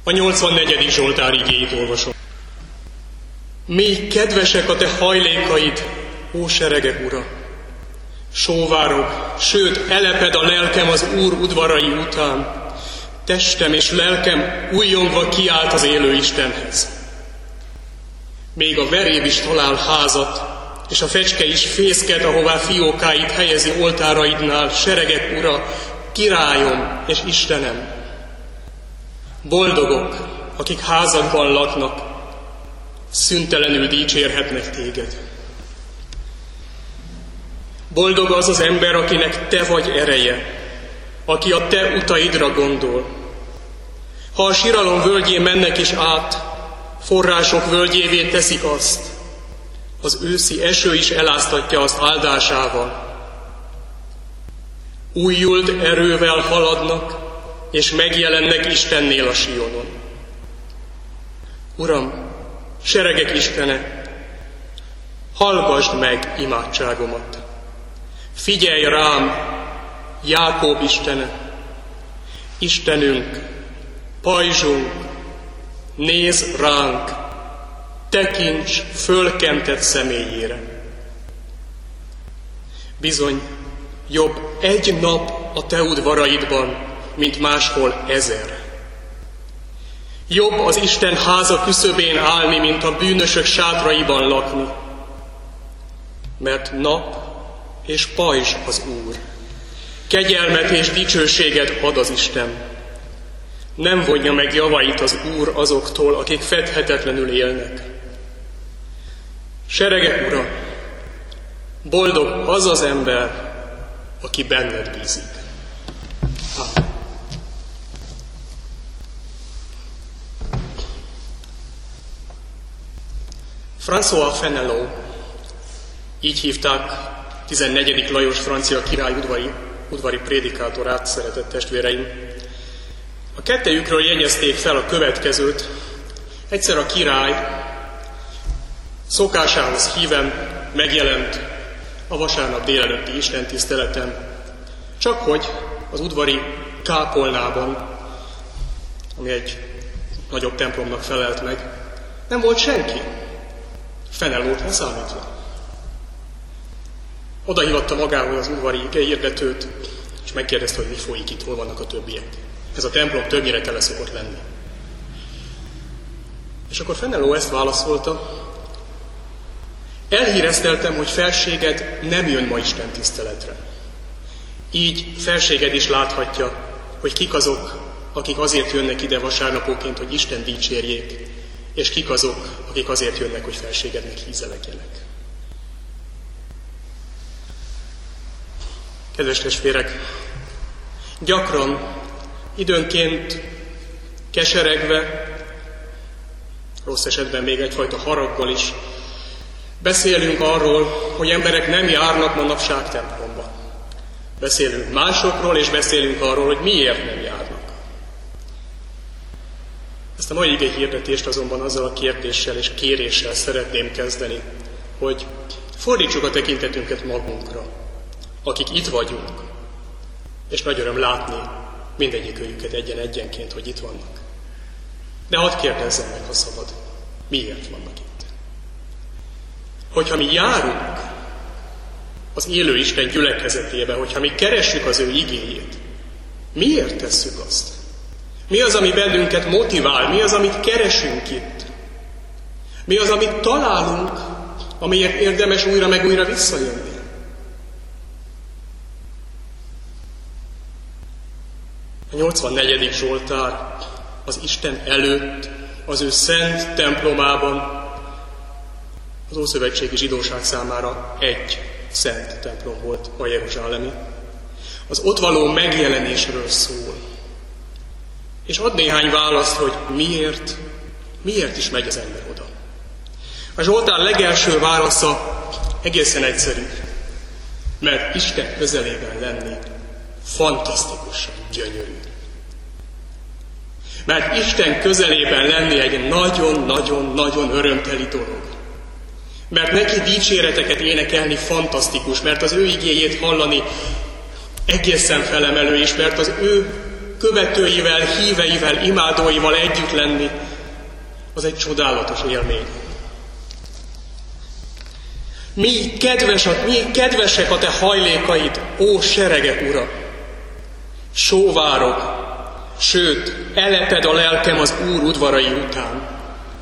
A 84. Zsoltár igéjét olvasom. Még kedvesek a te hajlékaid, ó seregek ura! Sóvárog, sőt eleped a lelkem az Úr udvarai után. Testem és lelkem újjongva kiált az élő Istenhez. Még a veréb is talál házat, és a fecske is fészket, ahová fiókáit helyezi oltáraidnál, seregek ura, királyom és Istenem. Boldogok, akik házakban laknak, szüntelenül dicsérhetnek téged. Boldog az az ember, akinek te vagy ereje, aki a te utaidra gondol. Ha a siralom völgyén mennek is át, források völgyévé teszik azt, az őszi eső is eláztatja azt áldásával. Újjult erővel haladnak, és megjelennek Istennél a Sionon. Uram, seregek Istene, hallgasd meg imádságomat. Figyelj rám, Jákob Istene, Istenünk, pajzsunk, nézz ránk, tekints fölkentett személyére. Bizony, jobb egy nap a te udvaraidban, mint máshol 1000. Jobb az Isten háza küszöbén állni, mint a bűnösök sátraiban lakni. Mert nap és pajzs az Úr. Kegyelmet és dicsőséget ad az Isten. Nem vonja meg javait az Úr azoktól, akik fedhetetlenül élnek. Seregek ura, boldog az az ember, aki benned bízik. François Fenelon, így hívták 14. Lajos francia király udvari prédikátorát, szeretett testvéreim. A kettejükről jegyezték fel a következőt. Egyszer a király szokásához híven megjelent a vasárnap délelőtti istentiszteleten, csakhogy az udvari kápolnában, ami egy nagyobb templomnak felelt meg, nem volt senki, Fenelót leszámítva. Oda hívatta magához az udvari hirdetőt, és megkérdezte, hogy mi folyik itt, hol vannak a többiek. Ez a templom többnyire tele szokott lenni. És akkor Feneló ezt válaszolta: elhírezteltem, hogy felséged nem jön ma Isten tiszteletre. Így felséged is láthatja, hogy kik azok, akik azért jönnek ide vasárnaponként, hogy Isten dicsérjék, és kik azok, akik azért jönnek, hogy felségednek hízelekjenek. Kedves testvérek, gyakran, időnként keseregve, rossz esetben még egyfajta haraggal is beszélünk arról, hogy emberek nem járnak manapság templomba. Beszélünk másokról, és beszélünk arról, hogy miért nem járnak. Ezt a mai ige hirdetést azonban azzal a kérdéssel és kéréssel szeretném kezdeni, hogy fordítsuk a tekintetünket magunkra, akik itt vagyunk, és nagy öröm látni mindegyikőjüket egyenként, hogy itt vannak. De hadd kérdezzem meg, ha szabad, miért vannak itt? Hogyha mi járunk az élő Isten gyülekezetébe, hogyha mi keressük az ő igéjét, miért tesszük azt? Mi az, ami bennünket motivál? Mi az, amit keresünk itt? Mi az, amit találunk, amiért érdemes újra meg újra visszajönni? A 84. Zsoltár az Isten előtt, az ő szent templomában, az ószövetségi zsidóság számára egy szent templom volt, a jeruzsálemi. Az ott való megjelenésről szól. És ad néhány választ, hogy miért is megy az ember oda. A Zsoltár legelső válasza egészen egyszerű. Mert Isten közelében lenni fantasztikusan gyönyörű. Mert Isten közelében lenni egy nagyon-nagyon-nagyon örömteli dolog. Mert neki dicséreteket énekelni fantasztikus, mert az ő igéjét hallani egészen felemelő, és mert az ő követőivel, híveivel, imádóival együtt lenni, az egy csodálatos élmény. Mi kedvesek a te hajlékaid, ó seregek ura! Sóvárok, sőt, eleped a lelkem az Úr udvarai után.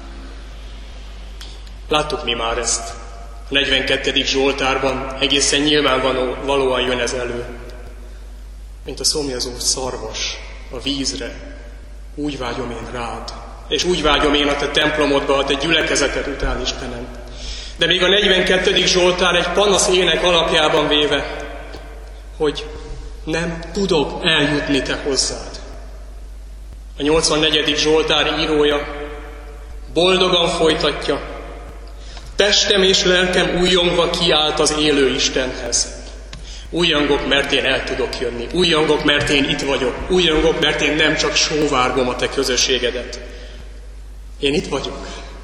Láttuk mi már ezt. A 42. Zsoltárban egészen nyilvánvalóan jön ez elő. Mint a szomjazó szarvas a vízre, úgy vágyom én rád, és úgy vágyom én a te templomodba, a te gyülekezeted után, Istenem. De még a 42. Zsoltár egy panasz ének alapjában véve, hogy nem tudok eljutni te hozzád. A 84. Zsoltár írója boldogan folytatja, testem és lelkem újjongva kiállt az élő Istenhez. Újjongok, mert én el tudok jönni. Újjongok, mert én itt vagyok. Újjongok, mert én nem csak sóvárgom a te közösségedet. Én itt vagyok.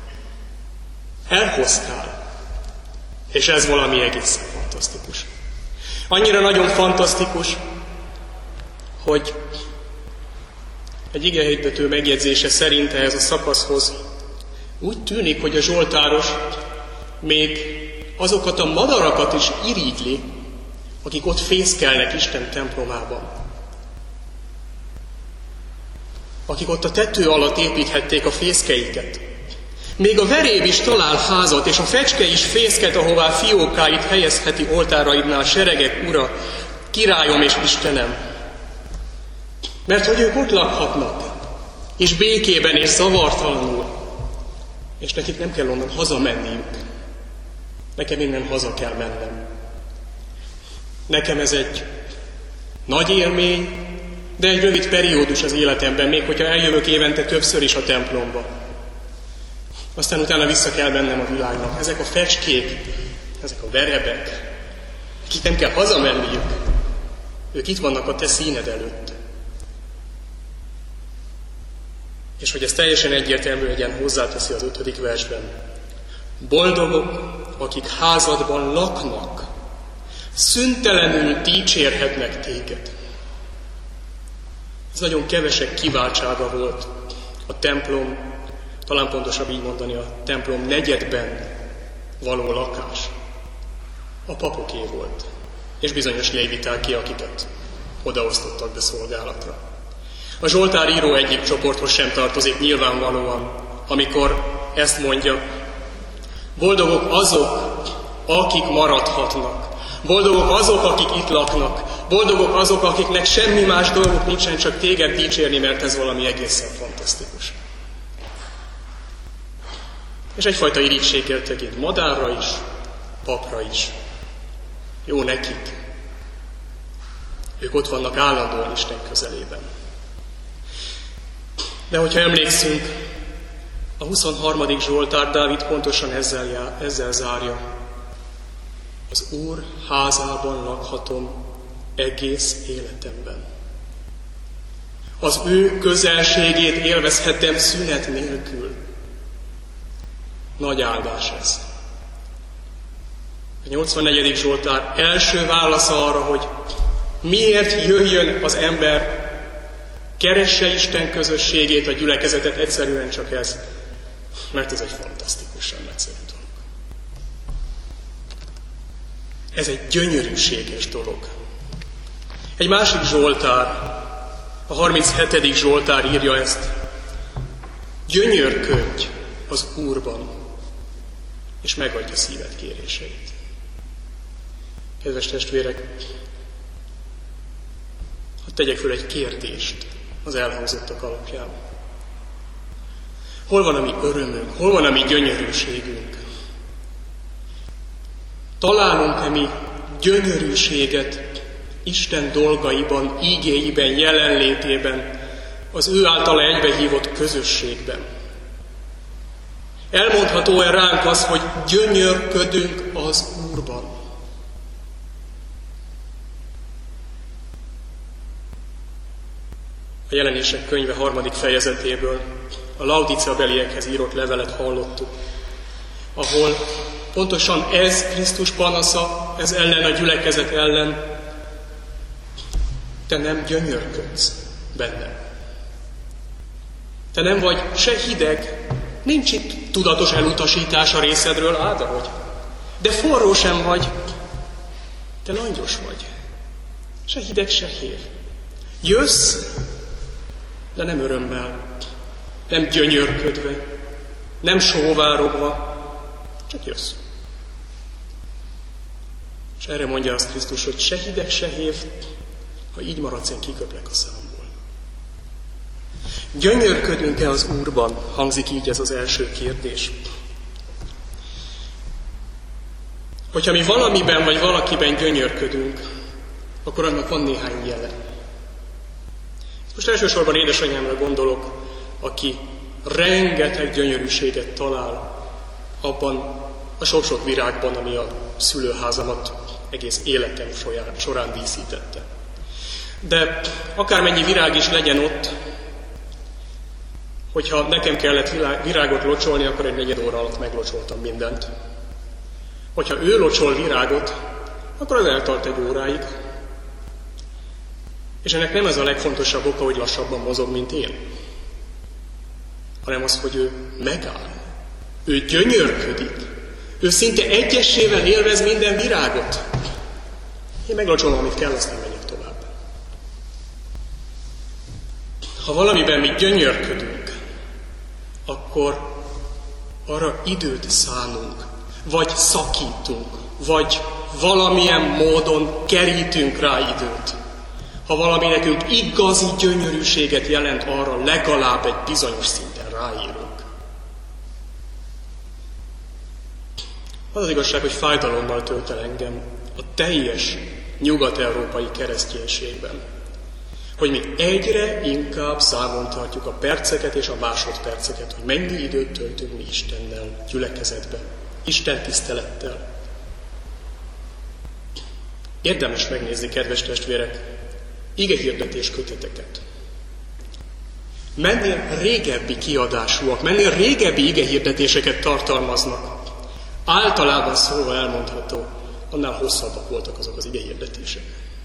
Elhoztál. És ez valami egészen fantasztikus. Annyira nagyon fantasztikus, hogy egy igehirdető megjegyzése szerint ehhez a szakaszhoz úgy tűnik, hogy a zsoltáros még azokat a madarakat is irigyli, akik ott fészkelnek Isten templomában. Akik ott a tető alatt építhették a fészkeiket. Még a veréb is talál házat, és a fecske is fészket, ahová fiókáit helyezheti oltáraidnál, seregek ura, királyom és Istenem. Mert hogy ők ott lakhatnak, és békében és zavartalanul, és nekik nem kell onnan hazamenniük. Nekem innen haza kell mennem. Nekem ez egy nagy élmény, de egy rövid periódus az életemben, még hogyha eljövök évente többször is a templomba. Aztán utána vissza kell mennem a világnak. Ezek a fecskék, ezek a verebek, akik nem kell hazamenniük, ők itt vannak a te színed előtt. És hogy ez teljesen egyértelmű legyen, hozzáteszi az 5. versben. Boldogok, akik házadban laknak, szüntelenül dicsérhetnek téged. Ez nagyon kevesek kiváltsága volt a templom, talán pontosabb így mondani, a templom negyedben való lakás. A papoké volt, és bizonyos lévitáké, akiket odaosztottak be szolgálatra. A Zsoltár író egyik csoporthoz sem tartozik nyilvánvalóan, amikor ezt mondja. Boldogok azok, akik maradhatnak. Boldogok azok, akik itt laknak. Boldogok azok, akiknek semmi más dolguk nincsen, csak téged dicsérni, mert ez valami egészen fantasztikus. És egyfajta irigységgel tekint madárra is, papra is. Jó nekik. Ők ott vannak állandóan Isten közelében. De hogyha emlékszünk, a 23. Zsoltár Dávid pontosan ezzel zárja. Az Úr házában lakhatom egész életemben. Az ő közelségét élvezhetem szünet nélkül. Nagy áldás ez. A 84. Zsoltár első válasza arra, hogy miért jöjjön az ember, keresse Isten közösségét, a gyülekezetet, egyszerűen csak ez, mert ez egy fantasztikusan nagyszerű dolog. Ez egy gyönyörűséges dolog. Egy másik Zsoltár, a 37. Zsoltár írja ezt. Gyönyörködj az Úrban, és megadja szíved kéréseit. Kedves testvérek, hadd tegyek föl egy kérdést az elhangzottak alapján. Hol van a mi örömünk, hol van a mi gyönyörűségünk? Találunk-e mi gyönyörűséget Isten dolgaiban, ígéiben, jelenlétében, az ő általa egybehívott közösségben? Elmondható-e ránk az, hogy gyönyörködünk az Úrban? A Jelenések könyve 3. fejezetéből a Laodicea beliekhez írott levelet hallottuk, ahol pontosan ez Krisztus panasza, ez ellen a gyülekezet ellen. Te nem gyönyörködsz. bennem. Te nem vagy se hideg, nincs itt tudatos elutasítás a részedről, hogy. De forró sem vagy, te langyos vagy. Se hideg, se hér. Jössz, de nem örömmel, nem gyönyörködve, nem sóvárogva, csak jössz. És erre mondja azt Krisztus, hogy se hideg, se hév, ha így maradsz, én kiköplek a számból. Gyönyörködünk-e az Úrban? Hangzik így ez az első kérdés. Hogyha mi valamiben vagy valakiben gyönyörködünk, akkor annak van néhány jele. Most elsősorban édesanyámra gondolok, aki rengeteg gyönyörűséget talál abban a sok-sok virágban, ami a szülőházamat egész életem során díszítette. De akármennyi virág is legyen ott, hogyha nekem kellett virágot locsolni, akkor egy 4 óra alatt meglocsoltam mindent. Hogyha ő locsol virágot, akkor az eltart 1 óráig. És ennek nem ez a legfontosabb oka, hogy lassabban mozog, mint én, hanem az, hogy ő megáll. Ő gyönyörködik. Ő szinte egyesével élvez minden virágot. Én meglocsolom, amit kell, aztán megyek tovább. Ha valamiben mi gyönyörködünk, akkor arra időt szánunk, vagy szakítunk, vagy valamilyen módon kerítünk rá időt. Ha valami nekünk igazi gyönyörűséget jelent, arra legalább egy bizonyos szinten ráírunk. Az az igazság, hogy fájdalommal tölt el engem a teljes nyugat-európai kereszténységben, hogy mi egyre inkább számon tartjuk a perceket és a másodperceket, hogy mennyi időt töltünk mi Istennel, gyülekezetben, Isten tisztelettel. Érdemes megnézni, kedves testvérek, igehirdetés köteteket. Mennél régebbi kiadásúak, mennél régebbi igehirdetéseket tartalmaznak, általában szólva elmondható, annál hosszabbak voltak azok az igehirdetések.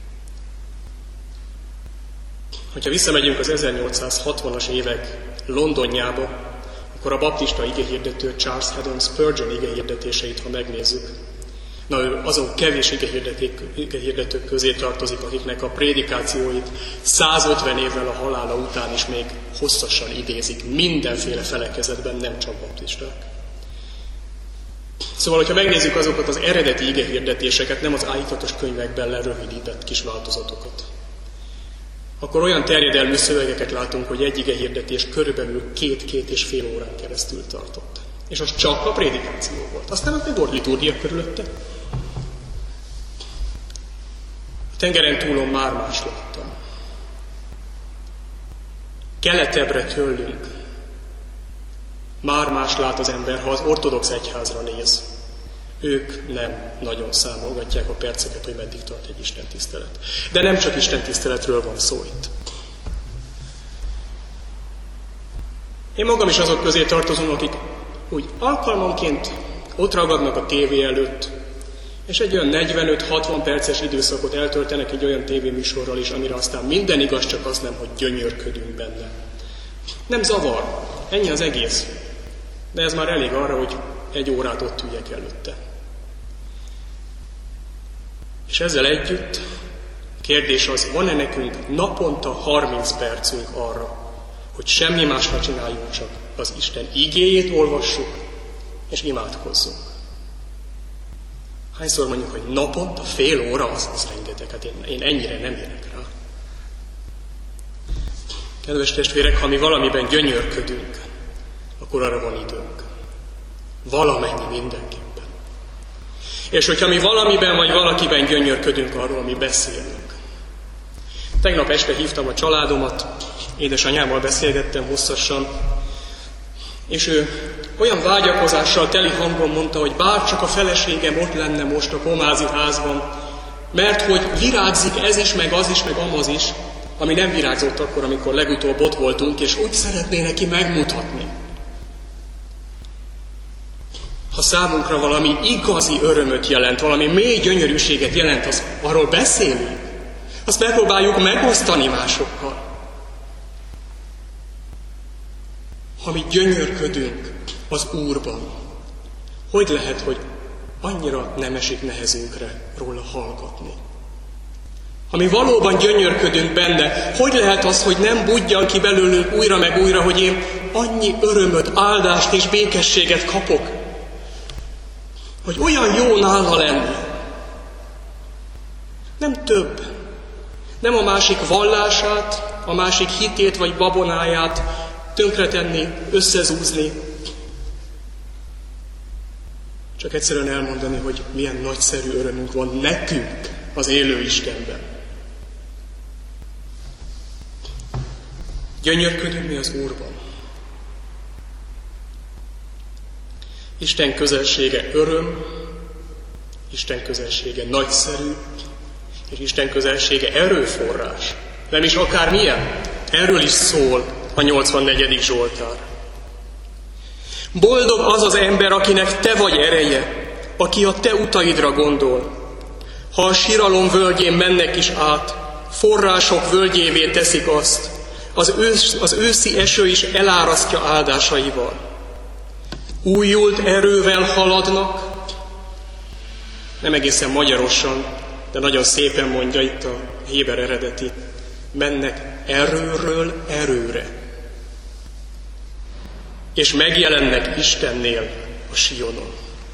Ha visszamegyünk az 1860-as évek Londonjába, akkor a baptista igehirdető Charles Haddon Spurgeon igehirdetéseit, ha megnézzük, na ő azon kevés igehirdetők közé tartozik, akiknek a prédikációit 150 évvel a halála után is még hosszasan idézik, mindenféle felekezetben, nem csak baptisták. Szóval, hogyha megnézzük azokat az eredeti igehirdetéseket, nem az állítatos könyvekben lerövidített kis változatokat, akkor olyan terjedelmű szövegeket látunk, hogy egy igehirdetés körülbelül 2-2,5 órán keresztül tartott. És az csak a prédikáció volt. Aztán ott még volt liturgia körülötte. A tengeren túlon már más láttam. Keletebbre tőlünk már más lát az ember, ha az ortodox egyházra néz. Ők nem nagyon számolgatják a perceket, hogy meddig tart egy istentisztelet. De nem csak istentiszteletről van szó itt. Én magam is azok közé tartozom, akik úgy alkalmanként ott ragadnak a tévé előtt, és egy olyan 45-60 perces időszakot eltöltenek egy olyan tévéműsorral is, amire aztán minden igaz, csak az nem, hogy gyönyörködünk benne. Nem zavar, ennyi az egész. De ez már elég arra, hogy 1 órát ott üljek előtte. És ezzel együtt a kérdés az, van-e nekünk naponta 30 percünk arra, hogy semmi más ne csináljunk, csak az Isten igéjét olvassuk, és imádkozzunk. Hányszor mondjuk, hogy naponta fél óra, az rengeteg, hát én ennyire nem érek rá. Kedves testvérek, ha mi valamiben gyönyörködünk, akkor arra van időnk. Valamennyi mindenképpen. És hogyha mi valamiben vagy valakiben gyönyörködünk, arról mi beszélünk. Tegnap este hívtam a családomat, édesanyámmal beszélgettem hosszasan, és ő olyan vágyakozással teli hangon mondta, hogy bárcsak a feleségem ott lenne most a Pomázi házban, mert hogy virágzik ez is, meg az is, meg amaz is, ami nem virágzott akkor, amikor legutóbb ott voltunk, és úgy szeretné neki megmutatni. Ha számunkra valami igazi örömöt jelent, valami mély gyönyörűséget jelent, arról beszélünk. Azt megpróbáljuk megosztani másokkal. ha mi gyönyörködünk az Úrban, hogy lehet, hogy annyira nem esik nehezünkre róla hallgatni? Ha mi valóban gyönyörködünk benne, hogy lehet az, hogy nem budjan ki belőlünk újra meg újra, hogy én annyi örömöt, áldást és békességet kapok, hogy olyan jó nála lenni. Nem több. Nem a másik vallását, a másik hitét vagy babonáját tönkretenni, összezúzni. Csak egyszerűen elmondani, hogy milyen nagyszerű örömünk van nekünk az élő Istenben. Gyönyörködünk mi az Úrban. Isten közelsége öröm, Isten közelsége nagyszerű, és Isten közelsége erőforrás. Nem is akármilyen. Erről is szól a 84. Zsoltár. Boldog az az ember, akinek te vagy ereje, aki a te utaidra gondol. Ha a síralom völgyén mennek is át, források völgyévé teszik azt, az őszi eső is elárasztja áldásaival. Újult erővel haladnak, nem egészen magyarosan, de nagyon szépen mondja itt a héber eredeti, mennek erőről erőre. És megjelennek Istennél a Sionon.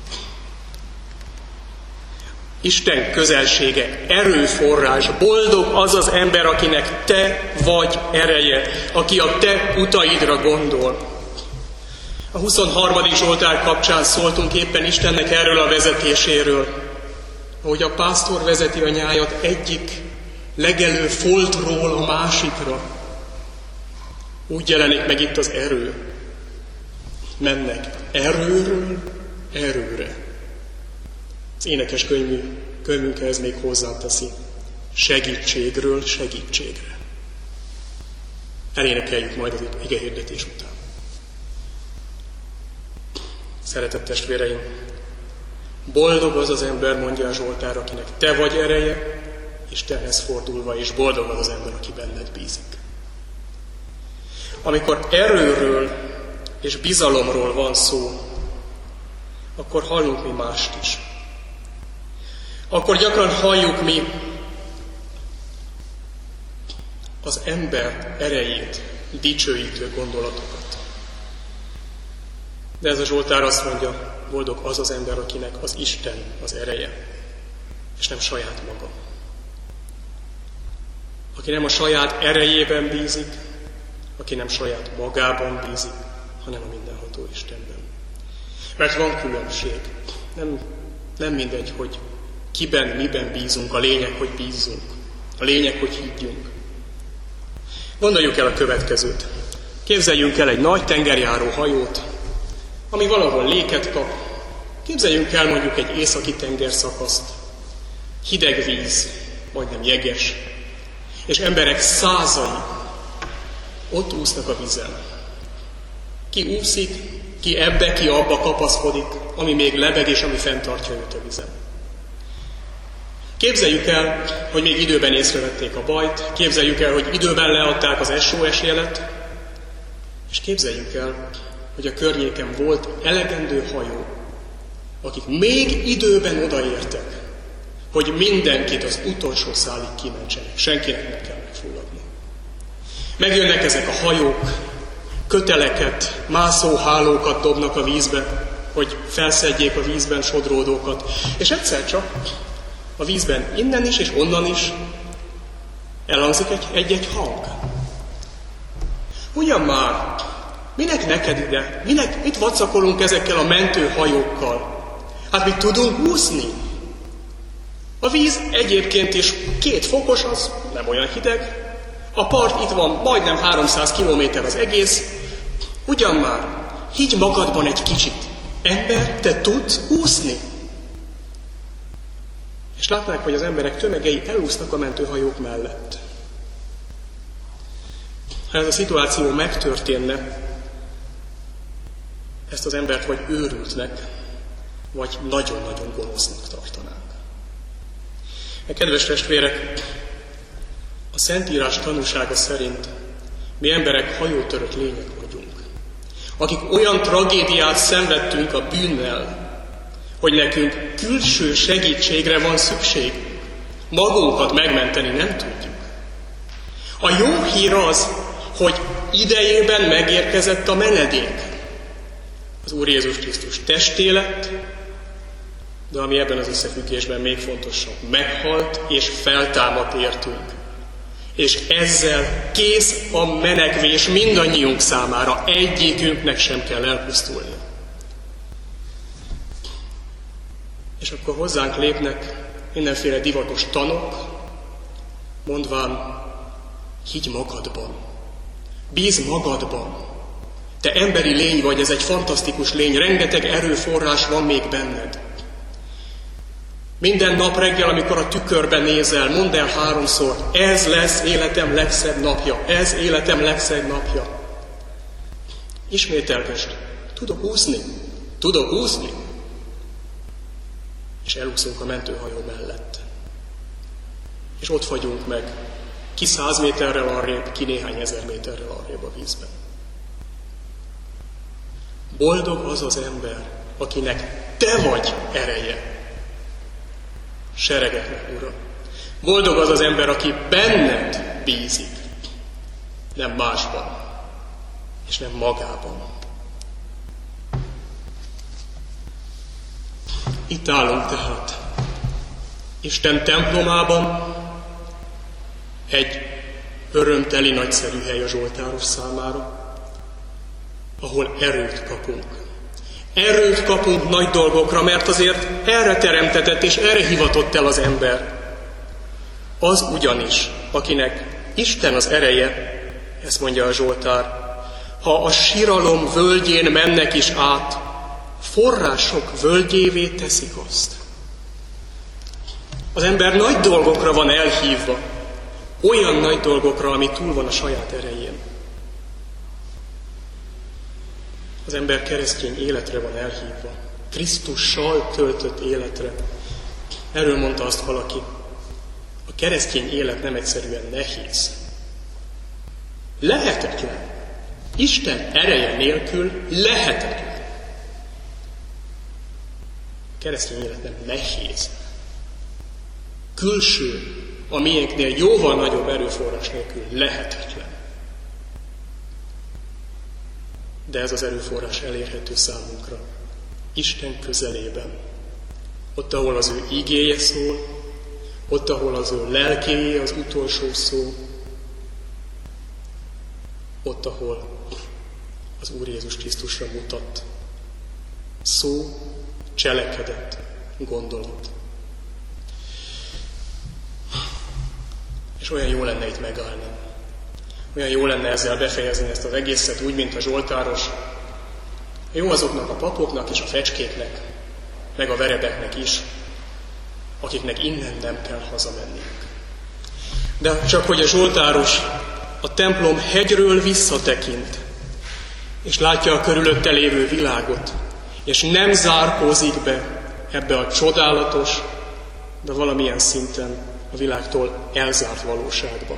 Isten közelsége, erőforrás, boldog az az ember, akinek te vagy ereje, aki a te utaidra gondol. A 23. Zsoltár kapcsán szóltunk éppen Istennek erről a vezetéséről, ahogy a pásztor vezeti a nyájat egyik legelő foltról a másikra. Úgy jelenik meg itt az erő. Mennek erőről erőre. Az énekes könyvünk ehhez még hozzáteszi. Segítségről segítségre. Elénekeljük majd az igehirdetés után. Szeretett testvéreim, boldog az az ember, mondja a Zsoltár, akinek te vagy ereje, Istenhez fordulva, és boldog az az ember, aki benned bízik. Amikor erőről és bizalomról van szó, akkor hallunk mi mást is. Akkor gyakran halljuk mi az ember erejét dicsőítő gondolatokat. De ez a Zsoltár azt mondja, boldog az az ember, akinek az Isten az ereje, és nem saját maga. Aki nem a saját erejében bízik, aki nem saját magában bízik, hanem a mindenható Istenben. Mert van különbség. Nem mindegy, hogy kiben, miben bízunk, a lényeg, hogy bízzunk. A lényeg, hogy higgyünk. Gondoljuk el a következőt. Képzeljünk el egy nagy tengerjáró hajót, ami valahol léket kap. Képzeljünk el mondjuk egy északi tengerszakaszt. Hideg víz, majdnem jeges, és emberek százai ott úsznak a vízen. Ki úszik, ki ebbe, ki abba kapaszkodik, ami még lebeg és ami fenntartja őt a vízen. Képzeljük el, hogy még időben észrevették a bajt, képzeljük el, hogy időben leadták az SOS jelet, és képzeljük el, hogy a környéken volt elegendő hajó, akik még időben odaértek, hogy mindenkit az utolsó szálig kimentsenek. Senkinek nem kell megfulladni. Megjönnek ezek a hajók, köteleket, mászóhálókat dobnak a vízbe, hogy felszedjék a vízben sodródókat. És egyszer csak a vízben innen is és onnan is elhangzik egy-egy hang. Ugyan már, minek neked ide? Mit vacakolunk ezekkel a mentőhajókkal? Hát mi tudunk úszni? A víz egyébként is 2 fokos, az nem olyan hideg. A part itt van, majdnem 300 kilométer az egész. Ugyan már, higgy magadban egy kicsit. Ember, te tudsz úszni? És látnák, hogy az emberek tömegei elúsznak a mentőhajók mellett. Ha ez a szituáció megtörténne, ezt az embert vagy őrültnek, vagy nagyon-nagyon gonosznak tartanánk. Kedves testvérek, a Szentírás tanúsága szerint mi emberek hajótörött lények vagyunk. akik olyan tragédiát szenvedtünk a bűnnel, hogy nekünk külső segítségre van szükség. Magunkat megmenteni nem tudjuk. A jó hír az, hogy idejében megérkezett a menedék. Az Úr Jézus Krisztus testé lett, de ami ebben az összefüggésben még fontosabb, meghalt és feltámadt értünk. És ezzel kész a menekvés mindannyiunk számára, egyikünknek sem kell elpusztulni. És akkor hozzánk lépnek mindenféle divatos tanok, mondván, higgy magadban, bíz magadban. Te emberi lény vagy, ez egy fantasztikus lény, rengeteg erőforrás van még benned. Minden nap reggel, amikor a tükörben nézel, mondd el 3-szor, ez lesz életem legszebb napja, ez életem legszebb napja. Ismételgesd, tudok úszni. És elúszunk a mentőhajó mellett. És ott fagyunk meg, ki 100 méterrel arrébb, ki néhány ezer méterrel arrébb a vízben. Boldog az az ember, akinek te vagy ereje. Seregeknek Ura. Boldog az az ember, aki benned bízik, nem másban, és nem magában. Itt állunk tehát, Isten templomában, egy örömteli, nagyszerű hely a zsoltáros számára, ahol erőt kapunk. Erőt kapunk nagy dolgokra, mert azért erre teremtetett és erre hivatott el az ember. Az ugyanis, akinek Isten az ereje, ezt mondja a Zsoltár, ha a síralom völgyén mennek is át, források völgyévé teszik azt. Az ember nagy dolgokra van elhívva, olyan nagy dolgokra, ami túl van a saját erején. Az ember keresztény életre van elhívva, Krisztussal töltött életre. Erről mondta azt valaki, a keresztény élet nem egyszerűen nehéz. Lehetetlen. Isten ereje nélkül lehetetlen. A keresztény élet nem nehéz. Külső, a miénknél jóval nagyobb erőforrás nélkül lehetetlen. De ez az erőforrás elérhető számunkra. Isten közelében. Ott, ahol az ő igéje szól, ott, ahol az ő lelkéje az utolsó szó, ott, ahol az Úr Jézus Krisztusra mutat. Szó, cselekedet, gondolat. És olyan jó lenne itt megállni. Olyan jó lenne ezzel befejezni ezt az egészet, úgy, mint a zsoltáros. Jó azoknak a papoknak és a fecskéknek, meg a verebeknek is, akiknek innen nem kell hazamenniük. De csak hogy a zsoltáros a templom hegyről visszatekint, és látja a körülötte lévő világot, és nem zárkózik be ebbe a csodálatos, de valamilyen szinten a világtól elzárt valóságba.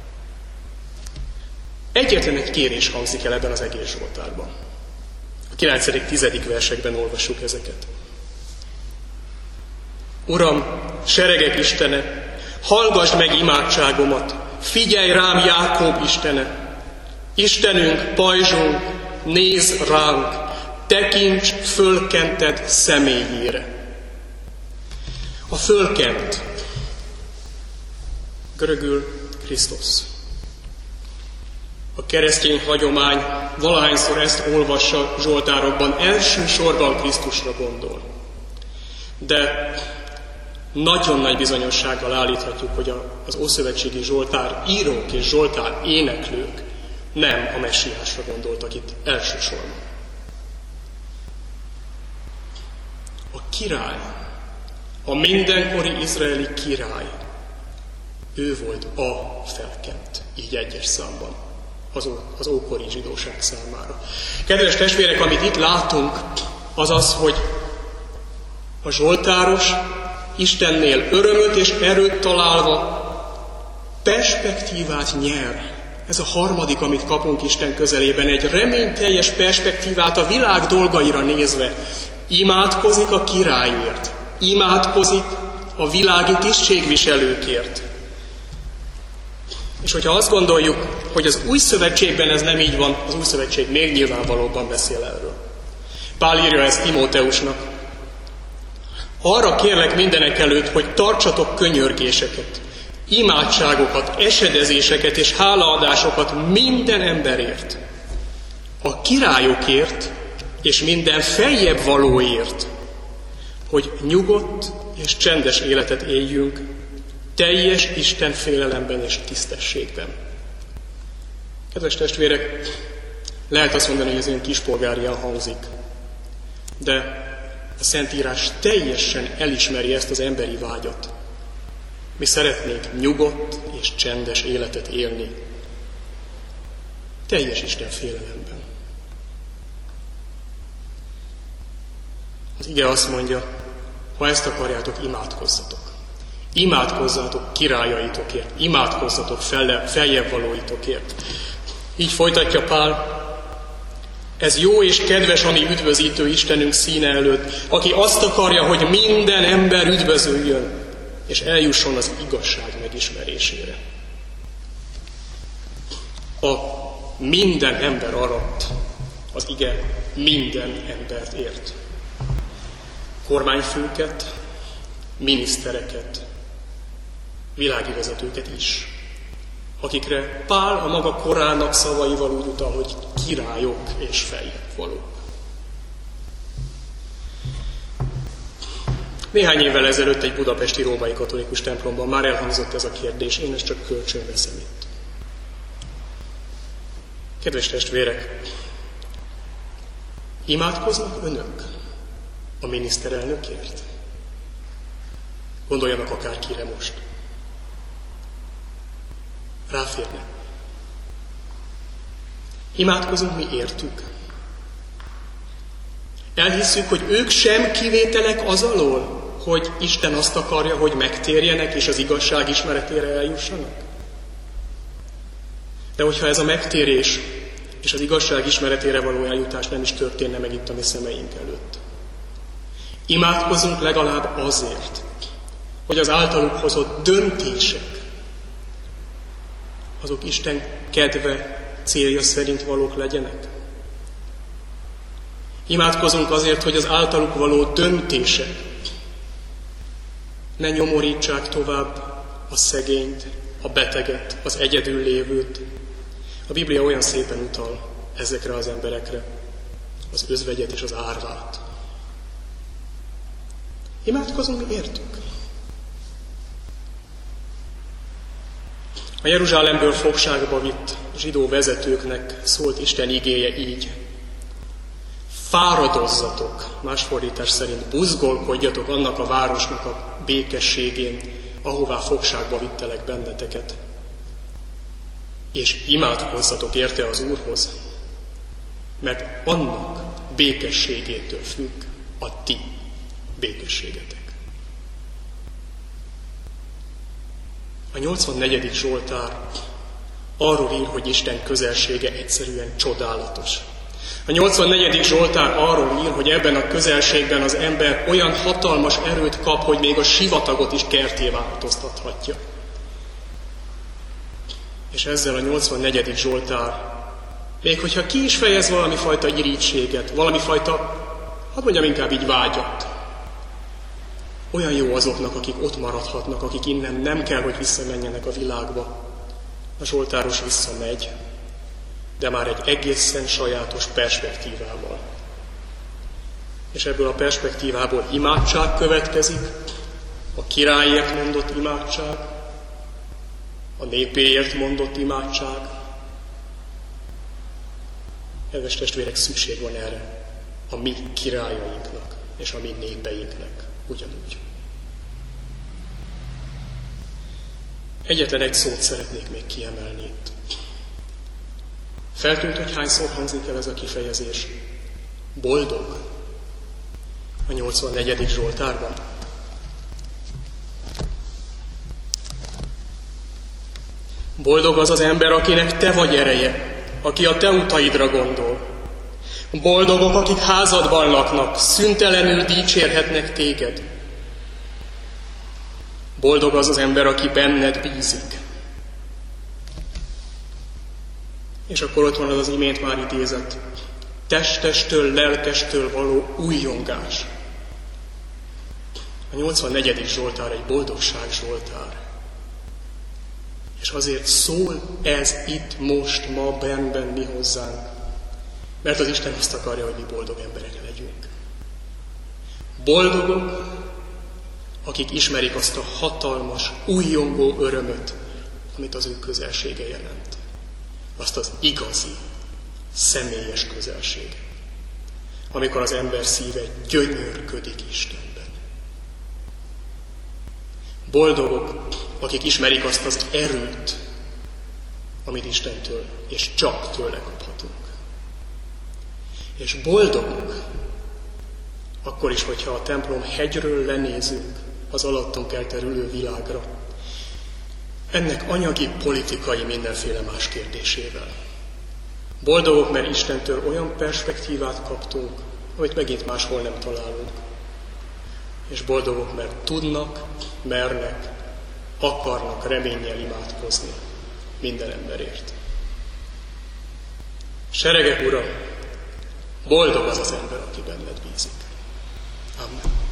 Egyetlen egy kérés hangzik el ebben az egész zsoltárban. A 9.-10. versekben olvassuk ezeket. Uram, seregek Istene, hallgasd meg imádságomat, figyelj rám Jákob Istene. Istenünk, pajzsunk, nézz ránk, tekints fölkented személyére. A fölkent, görögül Krisztus. A keresztény hagyomány valahányszor ezt olvassa zsoltárokban, elsősorban Krisztusra gondol. De nagyon nagy bizonyossággal állíthatjuk, hogy az ószövetségi zsoltár írók és zsoltár éneklők nem a messiásra gondoltak itt elsősorban. A király, a mindenkori izraeli király, ő volt a felkent, így egyes számban, az ókori zsidóság számára. Kedves testvérek, amit itt látunk, az az, hogy a zsoltáros Istennél örömöt és erőt találva perspektívát nyer Ez a harmadik, amit kapunk Isten közelében, egy reményteljes perspektívát a világ dolgaira nézve. Imádkozik a királyért, imádkozik a világi tisztségviselőkért. És hogyha azt gondoljuk, hogy az új szövetségben ez nem így van, az új szövetség még nyilvánvalóbban beszél erről. Pál írja ezt Timóteusnak. Arra kérlek mindenek előtt, hogy tartsatok könyörgéseket, imádságokat, esedezéseket és hálaadásokat minden emberért, a királyokért és minden feljebb valóért, hogy nyugodt és csendes életet éljünk, teljes Isten félelemben és tisztességben. Kedves testvérek, lehet azt mondani, hogy ez ilyen kispolgárian hangzik, de a Szentírás teljesen elismeri ezt az emberi vágyat. Mi szeretnénk nyugodt és csendes életet élni, teljes Isten félelemben. Az ige azt mondja, ha ezt akarjátok, imádkozzatok. Imádkozzatok királyaitokért, imádkozzatok feljebb valóitokért. Így folytatja Pál, ez jó és kedves a mi üdvözítő Istenünk színe előtt, aki azt akarja, hogy minden ember üdvözöljön, és eljusson az igazság megismerésére. A minden ember alatt az ige minden embert ért. Kormányfőket, minisztereket, világi vezetőket is, akikre Pál a maga korának szavaival úgy utal, hogy királyok és feljebb-valók. Néhány évvel ezelőtt egy budapesti római katolikus templomban már elhangzott ez a kérdés, én ezt csak kölcsön veszem itt. Kedves testvérek, imádkoznak önök a miniszterelnökért? Gondoljanak akárkire most. Ráférnek. Imádkozunk mi értük. Elhisszük, hogy ők sem kivételek az alól, hogy Isten azt akarja, hogy megtérjenek és az igazság ismeretére eljussanak. De hogyha ez a megtérés és az igazság ismeretére való eljutás nem is történne meg itt a mi szemeink előtt. Imádkozunk legalább azért, hogy az általuk hozott döntések, azok Isten kedve, célja szerint valók legyenek. Imádkozunk azért, hogy az általuk való döntések ne nyomorítsák tovább a szegényt, a beteget, az egyedül lévőt. A Biblia olyan szépen utal ezekre az emberekre, az özvegyet és az árvát. Imádkozunk mi értük. A Jeruzsálemből fogságba vitt zsidó vezetőknek szólt Isten igéje így. Fáradozzatok, más fordítás szerint buzgolkodjatok annak a városnak a békességén, ahová fogságba vittelek benneteket. És imádkozzatok érte az Úrhoz, mert annak békességétől függ a ti békességetek. A 84. Zsoltár arról ír, hogy Isten közelsége egyszerűen csodálatos. A 84. Zsoltár arról ír, hogy ebben a közelségben az ember olyan hatalmas erőt kap, hogy még a sivatagot is kertté változtathatja. És ezzel a 84. Zsoltár, még hogyha ki is fejez valami fajta irítséget, valami fajta, hadd mondjam inkább így vágyat, olyan jó azoknak, akik ott maradhatnak, akik innen nem kell, hogy visszamenjenek a világba. A zsoltáros visszamegy, de már egy egészen sajátos perspektívával. És ebből a perspektívából imádság következik, a királyért mondott imádság, a népéért mondott imádság. Kedves testvérek, szükség van erre a mi királyainknak és a mi népeinknek ugyanúgy. Egyetlen egy szót szeretnék még kiemelni itt. Feltűnt, hogy hányszor hangzik el ez a kifejezés? Boldog. A 84. Zsoltárban. Boldog az az ember, akinek te vagy ereje, aki a te utaidra gondol. Boldogok, akik házadban laknak, szüntelenül dicsérhetnek téged. Boldog az az ember, aki benned bízik. És akkor ott van az imént már idézett, testestől, lelkestől való újjongás. A 84. Zsoltár egy boldogság zsoltár. És azért szól ez itt, most, ma, benn mi hozzánk. Mert az Isten azt akarja, hogy mi boldog emberek legyünk. Boldogok, akik ismerik azt a hatalmas, újjongó örömöt, amit az ő közelsége jelent. Azt az igazi, személyes közelséget. Amikor az ember szíve gyönyörködik Istenben. Boldogok, akik ismerik azt az erőt, amit Istentől és csak tőle kaphatunk. És boldogok, akkor is, hogyha a templom hegyről lenézünk az alattunk elterülő világra, ennek anyagi, politikai, mindenféle más kérdésével. Boldogok, mert Istentől olyan perspektívát kaptunk, amit megint máshol nem találunk. És boldogok, mert tudnak, mernek, akarnak reménnyel imádkozni minden emberért. Seregek Ura, boldog az az ember, aki benned bízik. Amen.